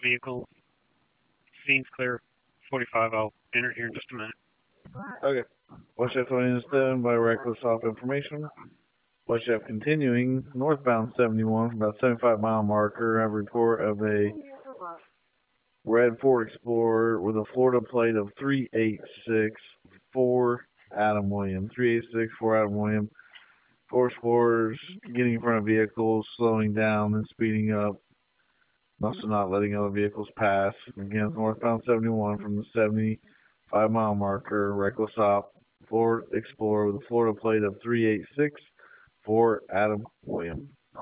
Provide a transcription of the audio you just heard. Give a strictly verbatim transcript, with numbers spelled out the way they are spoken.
vehicle. Scene's clear. forty-five, I'll enter here in just a minute. Okay. Watch twenty seven by reckless off information. Watch F continuing northbound seventy-one from about seventy-five mile marker. I have a report of a red Ford Explorer with a Florida plate of three eight six four Adam William. three eight six four Adam William. Four Explorers getting in front of vehicles, slowing down and speeding up. Also not letting other vehicles pass. Again, northbound seventy-one from the seventy-five mile marker. Reckless op. Ford Explorer with a Florida plate of three eight six four Adam William.